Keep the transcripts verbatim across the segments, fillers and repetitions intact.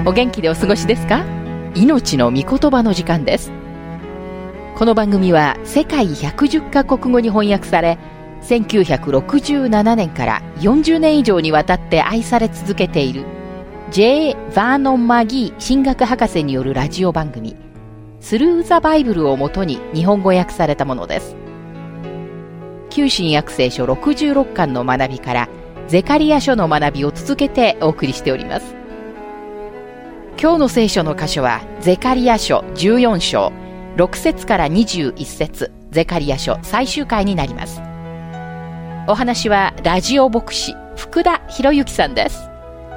お元気でお過ごしですか？命の御言葉の時間です。この番組は世界ひゃくじゅっカ国語に翻訳され、せんきゅうひゃくろくじゅうななねんからよんじゅうねん以上にわたって愛され続けている ジェイ・ヴァーノン・マギー神学博士によるラジオ番組スルー・ザ・バイブルをもとに日本語訳されたものです。旧新約聖書ろくじゅうろっかんの学びからゼカリヤ書の学びを続けてお送りしております。今日の聖書の箇所はゼカリヤ書じゅうよん章ろく節からにじゅういち節、ゼカリヤ書最終回になります。お話はラジオ牧師福田博之さんです。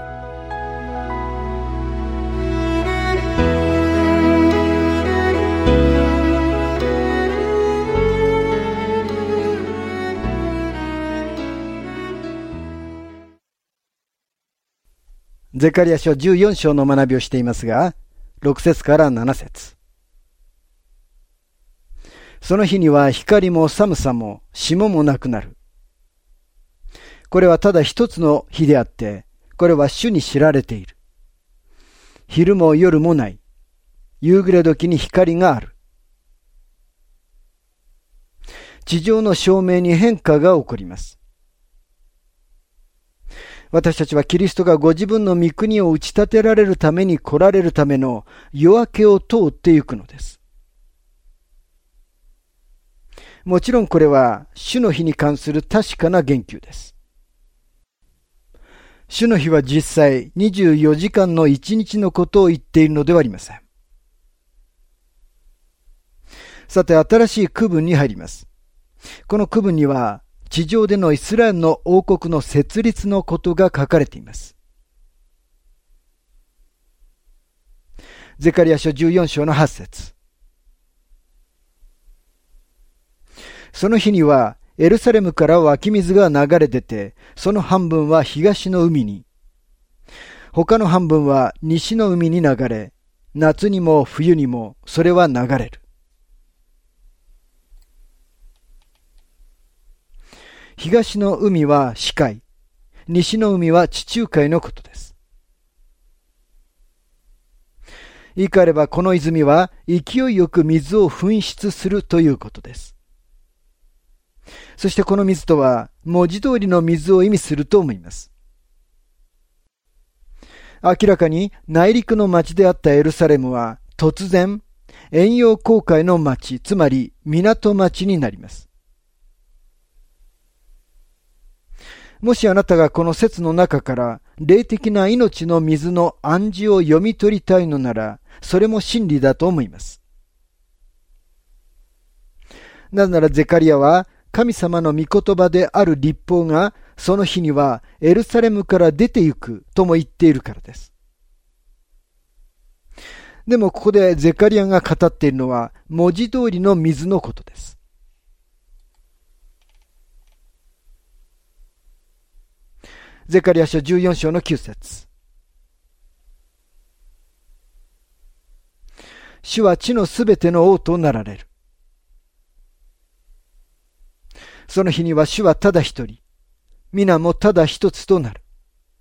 ゼカリヤ書じゅうよん章の学びをしていますが、ろく節からなな節。その日には光も寒さも霜もなくなる。これはただ一つの日であって、これは主に知られている。昼も夜もない。夕暮れ時に光がある。地上の照明に変化が起こります。私たちはキリストがご自分の御国を打ち立てられるために来られるための夜明けを通っていくのです。もちろんこれは主の日に関する確かな言及です。主の日は実際にじゅうよじかんのいちにちのことを言っているのではありません。さて、新しい区分に入ります。この区分には地上でのイスラエルの王国の設立のことが書かれています。ゼカリヤ書じゅうよん章のはち節。その日にはエルサレムから湧き水が流れ出て、その半分は東の海に、他の半分は西の海に流れ、夏にも冬にもそれは流れる。東の海は死海、西の海は地中海のことです。言い換えればこの泉は勢いよく水を噴出するということです。そしてこの水とは文字通りの水を意味すると思います。明らかに内陸の町であったエルサレムは突然遠洋航海の町、つまり港町になります。もしあなたがこの説の中から霊的な命の水の暗示を読み取りたいのなら、それも真理だと思います。なぜならゼカリヤは神様の御言葉である律法がその日にはエルサレムから出て行くとも言っているからです。でもここでゼカリヤが語っているのは文字通りの水のことです。ゼカリヤ書じゅうよん章のきゅう節。主は地のすべての王となられる。その日には主はただ一人、皆もただ一つとなる。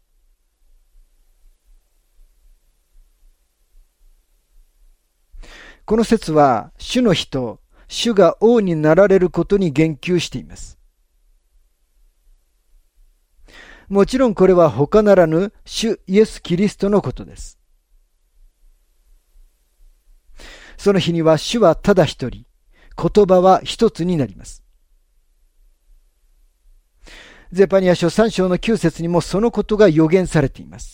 この説は主の日と主が王になられることに言及しています。もちろんこれは他ならぬ主イエス・キリストのことです。その日には主はただ一人、言葉は一つになります。ゼパニヤ書さん章のきゅう節にもそのことが予言されています。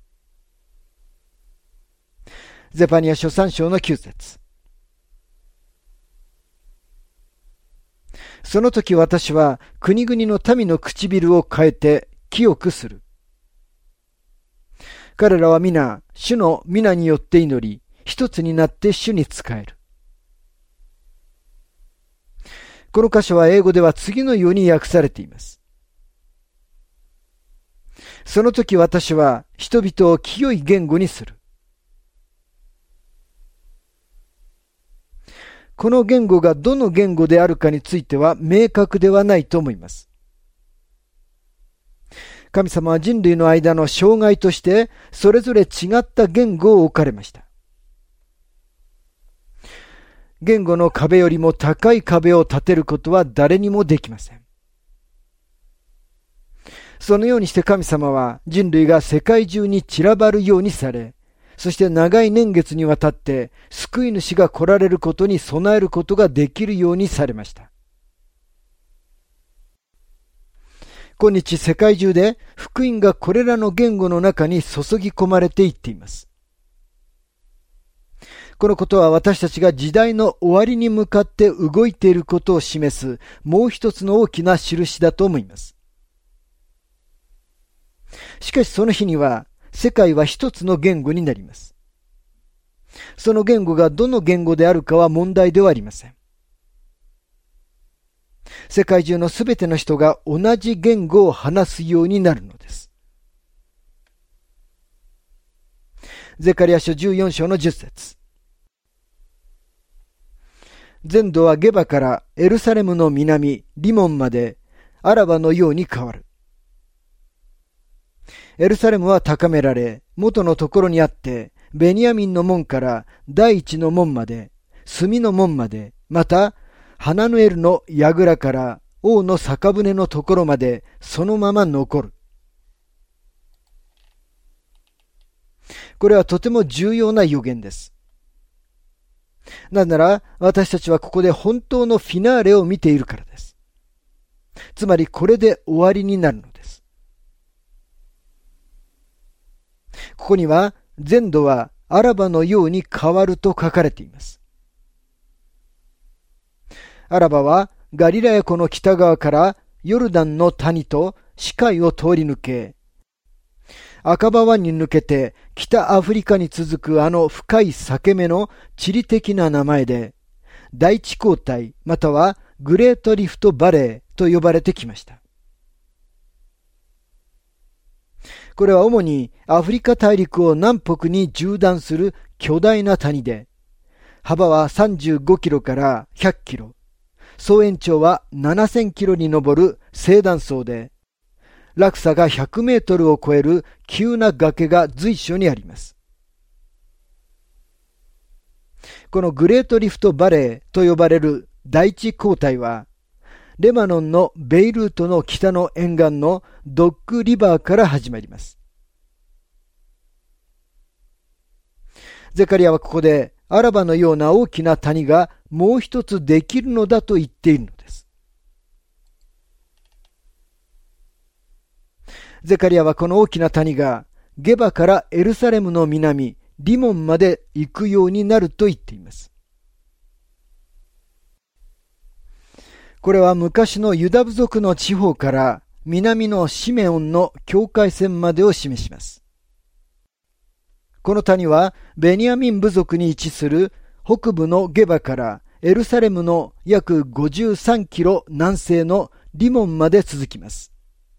ゼパニヤ書さん章のきゅう節。その時私は国々の民の唇を変えて清くする。彼らは皆、主の皆によって祈り、一つになって主に仕える。この箇所は英語では次のように訳されています。その時私は人々を清い言語にする。この言語がどの言語であるかについては明確ではないと思います。 神様は人類の間の障害として、それぞれ違った言語を置かれました。言語の壁よりも高い壁を立てることは誰にもできません。そのようにして神様は人類が世界中に散らばるようにされ、そして長い年月にわたって救い主が来られることに備えることができるようにされました。今日世界中で福音がこれらの言語の中に注ぎ込まれていっています。このことは私たちが時代の終わりに向かって動いていることを示すもう一つの大きな印だと思います。しかしその日には世界は一つの言語になります。その言語がどの言語であるかは問題ではありません。世界中のすべての人が同じ言語を話すようになるのです。ゼカリヤ書じゅうよん章のじゅっ節。全土はゲバからエルサレムの南、リモンまでアラバのように変わる。エルサレムは高められ、元のところにあって、ベニヤミンの門から第一の門まで、隅の門まで、また、ハナヌエルの櫓から王の酒舟のところまで、そのまま残る。これはとても重要な予言です。なぜなら、私たちはここで本当のフィナーレを見ているからです。つまり、これで終わりになるのです。ここには、全土はアラバのように変わると書かれています。アラバはガリラヤ湖の北側からヨルダンの谷と死海を通り抜け、赤羽湾に抜けて北アフリカに続くあの深い裂け目の地理的な名前で、第一交代またはグレートリフトバレーと呼ばれてきました。これは主にアフリカ大陸を南北に縦断する巨大な谷で、幅はさんじゅうごキロからひゃくキロ、総延長はななせんキロに上る正断層で、落差がひゃくメートルを超える急な崖が随所にあります。このグレートリフトバレーと呼ばれる第一交代は、レバノンのベイルートの北の沿岸のドッグリバーから始まります。ゼカリヤはここでアラバのような大きな谷がもう一つできるのだと言っているのです。ゼカリヤはこの大きな谷がゲバからエルサレムの南、リモンまで行くようになると言っています。これは昔のユダ部族の地方から南のシメオンの境界線までを示します。この谷はベニヤミン部族に位置する北部のゲバからエルサレムの約ごじゅうさんキロ南西のリモンまで続きます。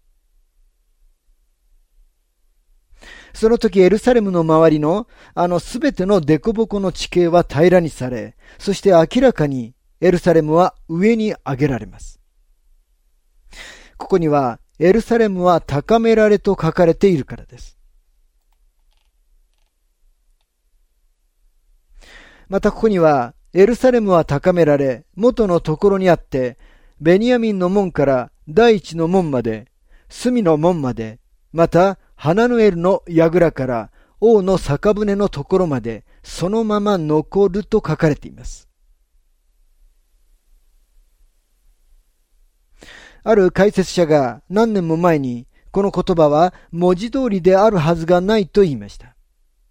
その時エルサレムの周りのあのすべての凸凹の地形は平らにされ、そして明らかにエルサレムは上に上げられます。ここにはエルサレムは高められと書かれているからです。またここにはエルサレムは高められ元のところにあって、ベニヤミンの門から第一の門まで、隅の門まで、またハナヌエルの櫓から王の酒舟のところまでそのまま残ると書かれています。ある解説者が何年も前にこの言葉は文字通りであるはずがないと言いました。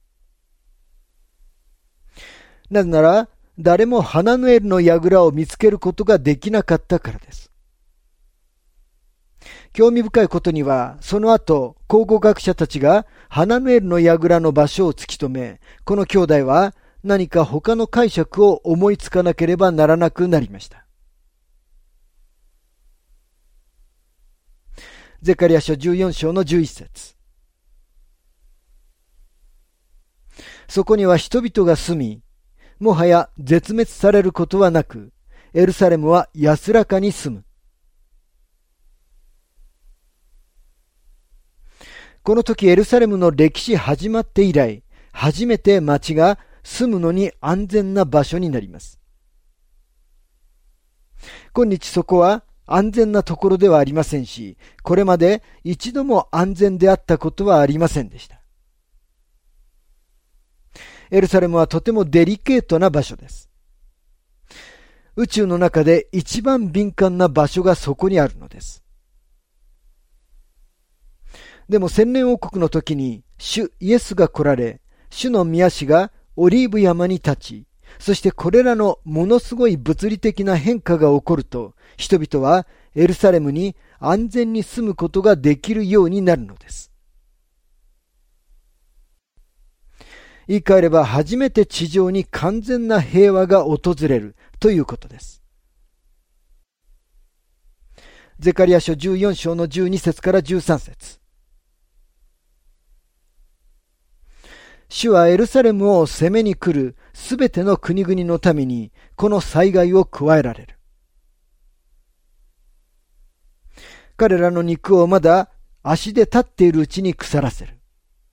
なぜなら誰もハナヌエルの櫓を見つけることができなかったからです。興味深いことにはその後考古学者たちがハナヌエルの櫓の場所を突き止め、この兄弟は何か他の解釈を思いつかなければならなくなりました。ゼカリヤ書じゅうよん章のじゅういち節。そこには人々が住み、もはや絶滅されることはなく、エルサレムは安らかに住む。 この時エルサレムの歴史始まって以来、初めて町が住むのに安全な場所になります。今日そこは安全なところではありませんし、これまで一度も安全であったことはありませんでした。エルサレムはとてもデリケートな場所です。宇宙の中で一番敏感な場所がそこにあるのです。でも千年王国の時に主イエスが来られ、主の御足がオリーブ山に立ち、そしてこれらのものすごい物理的な変化が起こると、人々はエルサレムに安全に住むことができるようになるのです。言い換えれば初めて地上に完全な平和が訪れるということです。ゼカリヤ書じゅうよん章のじゅうに節からじゅうさん節。主はエルサレムを攻めに来るすべての国々のためにこの災害を加えられる。彼らの肉をまだ足で立っているうちに腐らせる。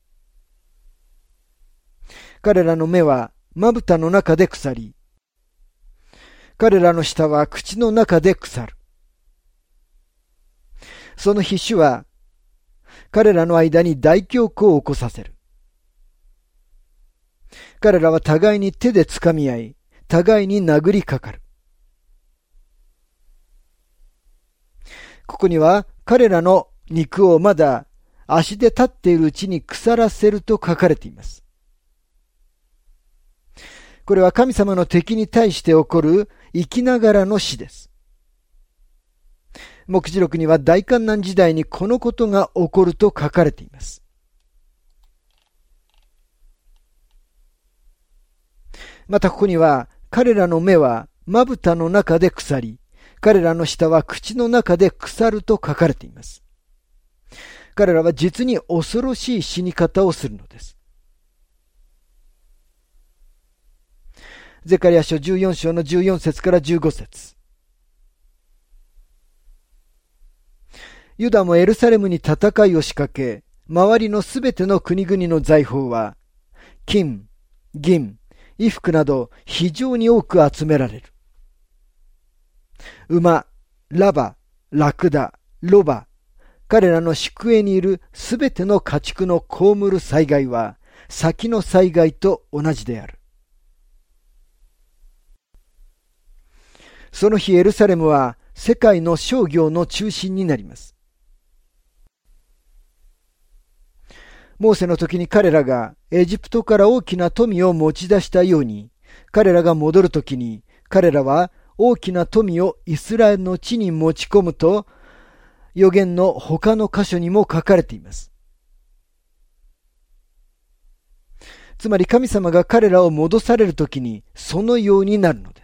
彼らの目はまぶたの中で腐り、彼らの舌は口の中で腐る。その日主は彼らの間に大恐慌を起こさせる。彼らは互いに手で掴み合い、互いに殴りかかる。ここには彼らの肉をまだ足で立っているうちに腐らせると書かれています。これは神様の敵に対して起こる生きながらの死です。黙示録には大患難時代にこのことが起こると書かれています。またここには彼らの目はまぶたの中で腐り、彼らの舌は口の中で腐ると書かれています。彼らは実に恐ろしい死に方をするのです。ゼカリヤ書じゅうよん章のじゅうよん節からじゅうご節。ユダもエルサレムに戦いを仕掛け、周りのすべての国々の財宝は、金、銀、衣服など非常に多く集められる。馬、ラバ、ラクダ、ロバ、彼らの宿営にいるすべての家畜の被る災害は、先の災害と同じである。その日エルサレムは世界の商業の中心になります。モーセの時に彼らがエジプトから大きな富を持ち出したように、彼らが戻る時に彼らは大きな富をイスラエルの地に持ち込むと、預言の他の箇所にも書かれています。つまり神様が彼らを戻される時にそのようになるのです。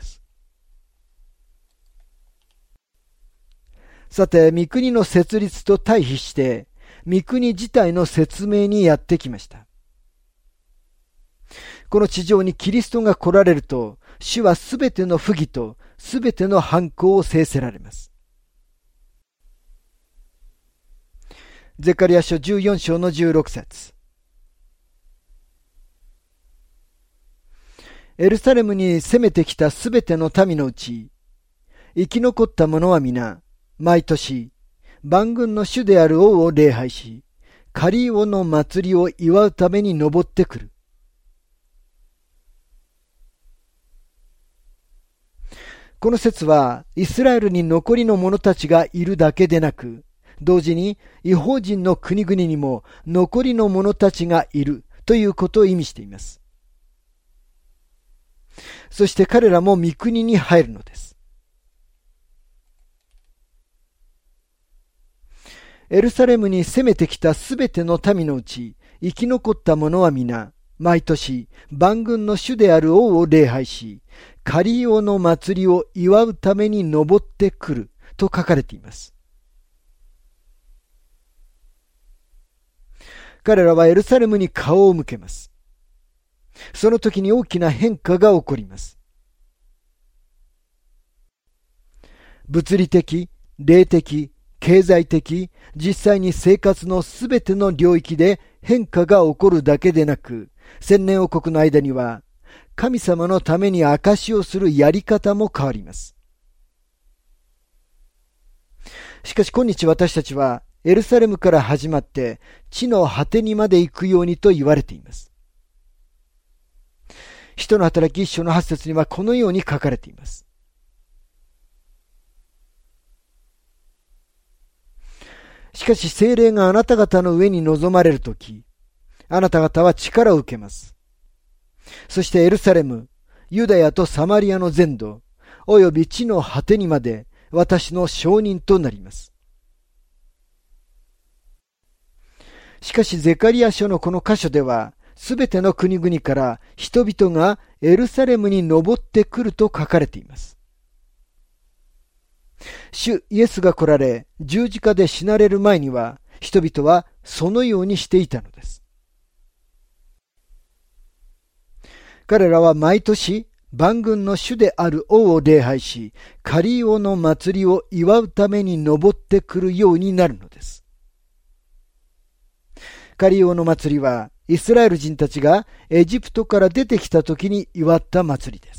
さて、御国の設立と対比して、御国自体の説明にやってきました。この地上にキリストが来られると、主はすべての不義とすべての犯行を制せられます。ゼカリヤ書じゅうよん章のじゅうろく節。エルサレムに攻めてきたすべての民のうち、生き残った者は皆、毎年、万軍の主である王を礼拝し、カリオの祭りを祝うために登ってくる。この説は、イスラエルに残りの者たちがいるだけでなく、同時に異邦人の国々にも残りの者たちがいるということを意味しています。そして彼らも御国に入るのです。エルサレムに攻めてきたすべての民のうち、生き残った者は皆、毎年、万軍の主である王を礼拝し、カリオの祭りを祝うために登ってくると書かれています。彼らはエルサレムに顔を向けます。その時に大きな変化が起こります。物理的、霊的、 経済的、実際に生活のすべての領域で変化が起こるだけでなく、千年王国の間には、神様のために証しをするやり方も変わります。しかし今日私たちは、エルサレムから始まって地の果てにまで行くようにと言われています。使徒の働き一章の八節にはこのように書かれています。しかし聖霊があなた方の上に臨まれるとき、あなた方は力を受けます。そしてエルサレム、ユダヤとサマリアの全土、および地の果てにまで私の証人となります。しかしゼカリア書のこの箇所では、すべての国々から人々がエルサレムに登ってくると書かれています。主イエスが来られ、十字架で死なれる前には、人々はそのようにしていたのです。彼らは毎年、万軍の主である王を礼拝し、カリオの祭りを祝うために登ってくるようになるのです。カリオの祭りは、イスラエル人たちがエジプトから出てきた時に祝った祭りです。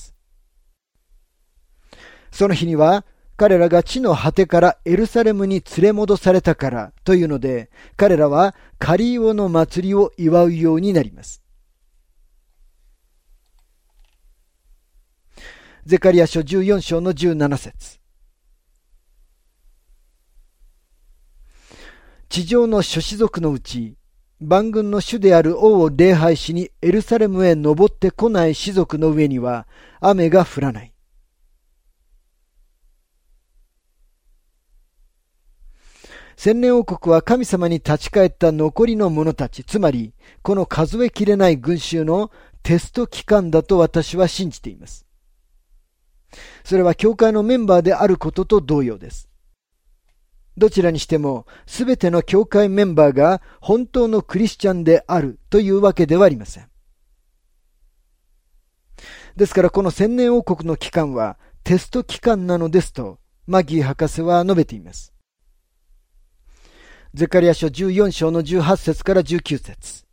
その日には、彼らが地の果てからエルサレムに連れ戻されたからというので、彼らはカリオの祭りを祝うようになります。ゼカリア書じゅうよん章のじゅうなな節。地上の諸子族のうち、万軍の主である王を礼拝しにエルサレムへ登ってこない士族の上には雨が降らない。千年王国は神様に立ち返った残りの者たち、つまりこの数えきれない群衆のテスト期間だと私は信じています。それは教会のメンバーであることと同様です。どちらにしても、すべての教会メンバーが本当のクリスチャンであるというわけではありません。ですからこの千年王国の期間はテスト期間なのですと、マギー博士は述べています。ゼカリア書じゅうよん章のじゅうはち節からじゅうきゅう節。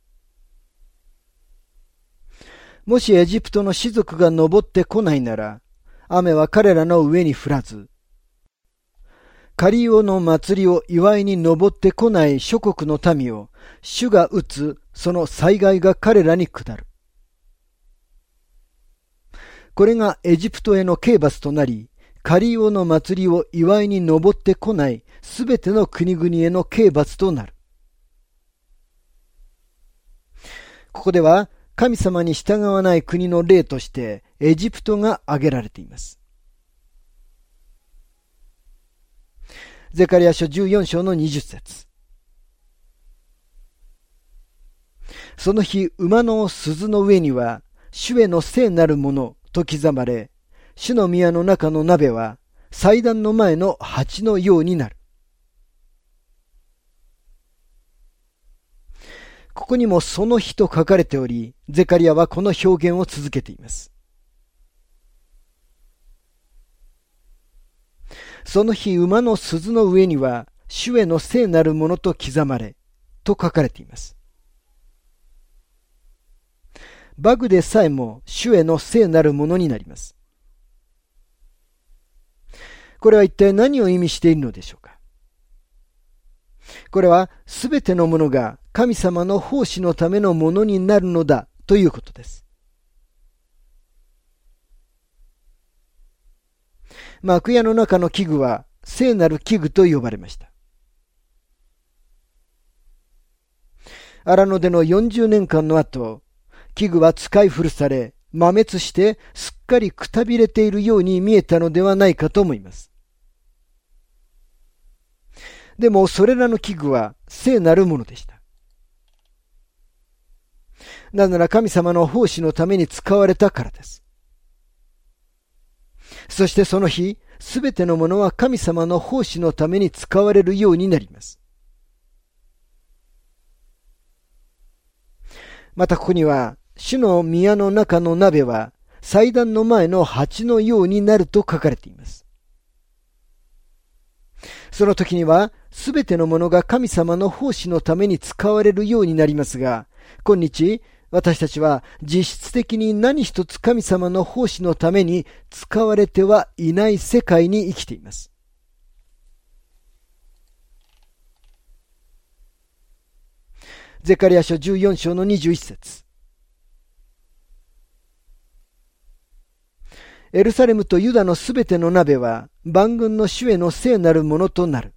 もしエジプトの士族が登ってこないなら、雨は彼らの上に降らず、カリオの祭りを祝いに登ってこない諸国の民を、主が打つその災害が彼らに下る。これがエジプトへの刑罰となり、カリオの祭りを祝いに登ってこないすべての国々への刑罰となる。ここでは神様に従わない国の例としてエジプトが挙げられています。ゼカリア書じゅうよん章のにじゅう節。その日、馬の鈴の上には主への聖なるものと刻まれ、主の宮の中の鍋は祭壇の前の鉢のようになる。ここにもその日と書かれており、ゼカリアはこの表現を続けています。その日、馬の鈴の上には主への聖なるものと刻まれと書かれています。バグでさえも主への聖なるものになります。これは一体何を意味しているのでしょうか。これはすべてのものが神様の奉仕のためのものになるのだということです。幕屋の中の器具は聖なる器具と呼ばれました。荒野でのよんじゅうねんかんの後、器具は使い古され、摩滅してすっかりくたびれているように見えたのではないかと思います。でもそれらの器具は聖なるものでした。なぜなら神様の奉仕のために使われたからです。そしてその日、すべてのものは神様の奉仕のために使われるようになります。またここには、主の宮の中の鍋は祭壇の前の鉢のようになると書かれています。 その時には、すべてのものが神様の奉仕のために使われるようになりますが、今日、私たちは実質的に何一つ神様の奉仕のために使われてはいない世界に生きています。ゼカリヤ書じゅうよん章のにじゅういち節。エルサレムとユダのすべての鍋は万軍の主への聖なるものとなる。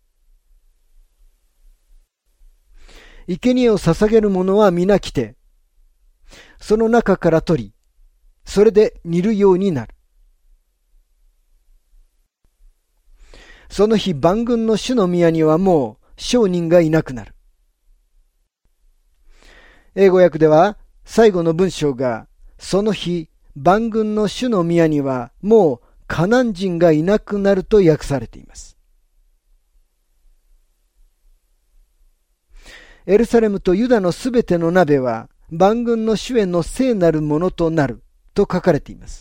生贄を捧げる者は皆来て、その中から取り、それで煮るようになる。その日万軍の主の宮にはもう商人がいなくなる。英語訳では最後の文章が、その日万軍の主の宮にはもうカナン人がいなくなると訳されています。エルサレムとユダのすべての鍋は万軍の主への聖なるものとなると書かれています。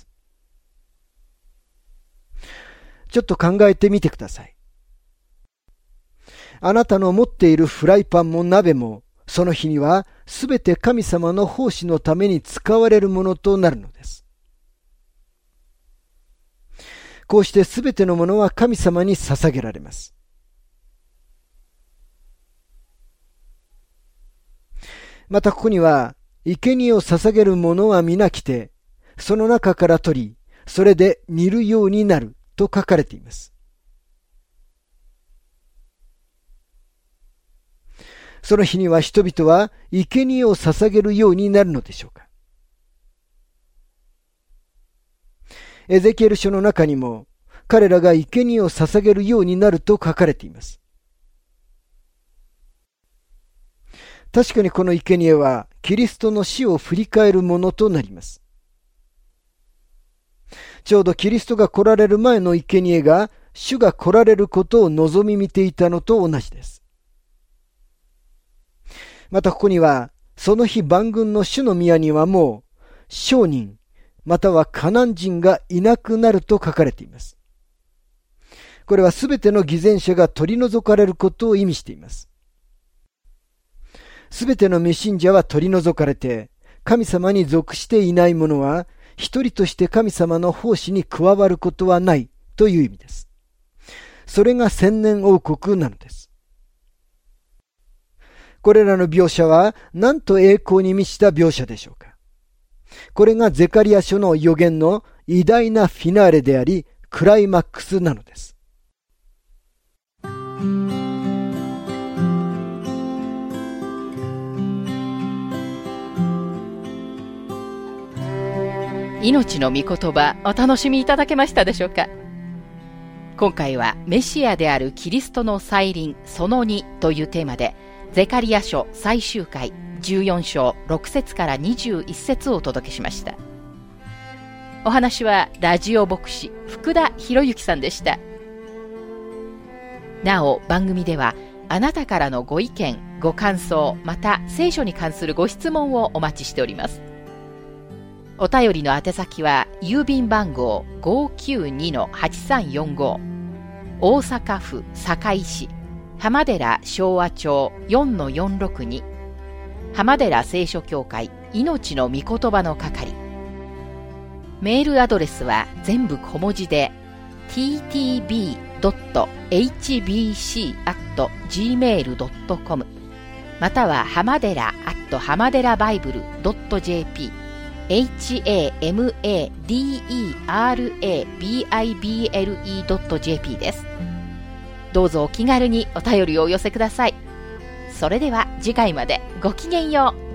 ちょっと考えてみてください。あなたの持っているフライパンも鍋もその日にはすべて神様の奉仕のために使われるものとなるのです。こうしてすべてのものは神様に捧げられます。またここには、生贄を捧げる者は皆来て、その中から取り、それで煮るようになると書かれています。その日には人々は生贄を捧げるようになるのでしょうか。エゼキエル書の中にも、彼らが生贄を捧げるようになると書かれています。確かにこの生贄はキリストの死を振り返るものとなります。ちょうどキリストが来られる前の生贄が主が来られることを望み見ていたのと同じです。またここには、その日万軍の主の宮にはもう商人またはカナン人がいなくなると書かれています。これはすべての偽善者が取り除かれることを意味しています。すべての未信者は取り除かれて、神様に属していない者は、一人として神様の奉仕に加わることはないという意味です。それが千年王国なのです。これらの描写は、なんと栄光に満ちた描写でしょうか。これがゼカリヤ書の預言の偉大なフィナーレであり、クライマックスなのです。 命の御言葉、お楽しみいただけましたでしょうか。今回はメシアであるキリストの再臨そのにというテーマで、ゼカリヤ書最終回じゅうよん章ろく節からにじゅういち節をお届けしました。お話はラジオ牧師福田博之さんでした。なお番組ではあなたからのご意見ご感想また聖書に関するご質問をお待ちしております。お便りの宛先は郵便番号 ごーきゅうにのはちさんよんご 大阪府堺市浜寺昭和町 よんのよんろくに 浜寺聖書協会命の御言葉の係。メールアドレスは全部小文字で ティーティービードットエイチビーシーアットジーメールドットコム または浜寺アット浜寺バイブルドットジェーピーエイチエーエムエーディーイーアールエービーアイビーエルイードットジェーピー です。どうぞお気軽にお便りをお寄せください。それでは次回までごきげんよう。